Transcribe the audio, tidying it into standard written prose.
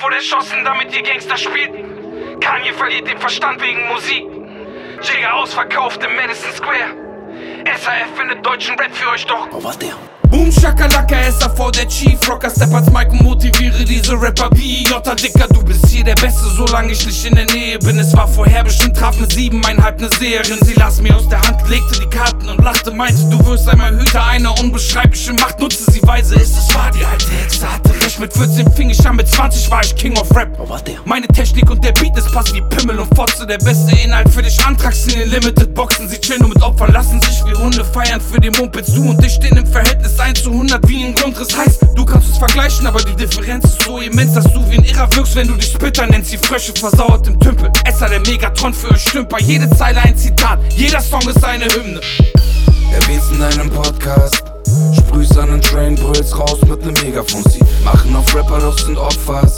wurde erschossen, damit ihr Gangster spielt. Kanye verliert den Verstand wegen Musik. Jigga ausverkauft im Madison Square. SAF findet deutschen Rap für euch doch. Oh, was der? Boom, Shakalaka, SAV, der Chief Rocker, Step als Mike und motiviere diese Rapper wie Jota, Dicker, du bist hier der Beste, solange ich nicht in der Nähe bin. Es war vorher bestimmt, traf ne 7,5 ne Seherin. Sie las mir aus der Hand, legte die Karten und lachte, meinte, du wirst einmal Hüter einer unbeschreiblichen Macht. Nutze sie weise, ist es wahr, die alte Hexe hatte recht. Mit 14 fing ich an, mit 20 war ich King of Rap. Oh, was der? Meine Technik und der Beat, es passt wie Pimmel und Fotze. Der beste Inhalt für dich, Antrax in den Limited Boxen. Sie chillen nur mit Opfern, lassen sich wie Hunde feiern für die Mumpitz. Du und ich stehen im Verhältnis 1:100 wie ein Grundriss. Heißt, du kannst es vergleichen, aber die Differenz ist so immens, dass du wie ein Irrer wirkst, wenn du dich Splitter nennst. Die Frösche versauert im Tümpel. Esser der Megatron für euch Stümper. Jede Zeile ein Zitat, jeder Song ist eine Hymne. Erwähnst in deinem Podcast, sprühst an den Train, brüllst raus mit nem Megafon. Sie machen auf Rapper, doch sind Opfer.